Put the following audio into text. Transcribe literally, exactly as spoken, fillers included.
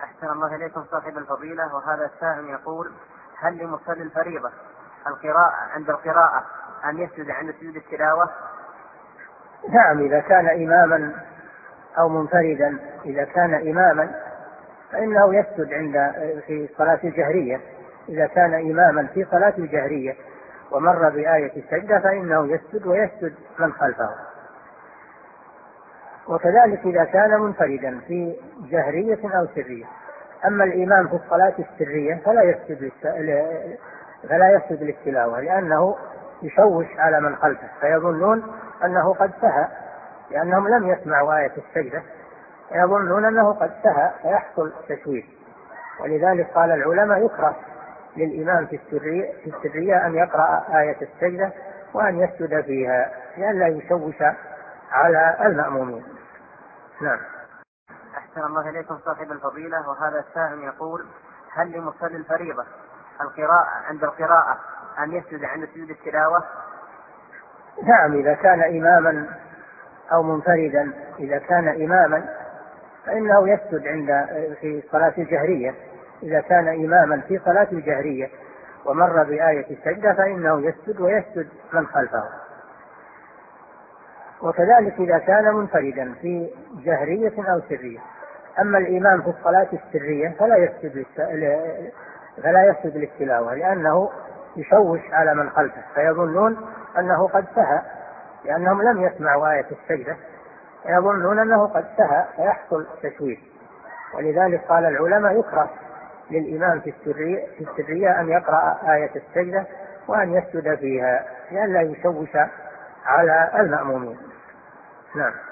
أحسن الله إليكم صاحب الفضيلة. وهذا السائل يقول: هل لمصلي الفريضة القراءة عند القراءة أن يسجد عند سجود التلاوة؟ نعم، إذا كان إماما أو منفردا. إذا كان إماما فإنه يسجد عند في صلاة الجهرية. إذا كان إماما في صلاة الجهرية ومر بآية السجدة فإنه يسجد ويسجد من خلفه. وكذلك إذا كان منفردا في جهرية أو سرية. أما الإمام في الصلاة السرية فلا يسجد فلا يسجد للتلاوة، لأنه يشوش على من خلفه فيظنون أنه قد سهى، لأنهم لم يسمعوا آية السجدة، يظنون أنه قد سهى فيحصل تشويش. ولذلك قال العلماء: يكره للإمام في السرية, في السرية أن يقرأ آية السجدة وأن يسجد فيها لئلا يشوش على المأمومين. نعم. أحسن الله إليكم صاحب الفضيلة. وهذا السائل يقول: هل لمصلي الفريضة القراءة عند القراءة أن يسجد عند سجود التلاوة؟ نعم، إذا كان إماما أو منفردا. إذا كان إماما فإنه يسجد عند في صلاة الجهرية. إذا كان إماما في صلاة الجهرية ومر بآية السجدة فإنه يسجد ويسجد من خلفه. وكذلك إذا كان منفردا في جهرية أو سرية. أما الإمام في الصلاة السرية فلا يسجد فلا يسجد للتلاوة، لأنه يشوش على من خلفه فيظنون أنه قد سهى، لأنهم لم يسمعوا آية السجدة، يظنون أنه قد سهى فيحصل تشويش. ولذلك قال العلماء: يكره للإمام في السرية, في السرية أن يقرأ آية السجدة وأن يسجد فيها لئلا يشوش على المأمومين. نعم.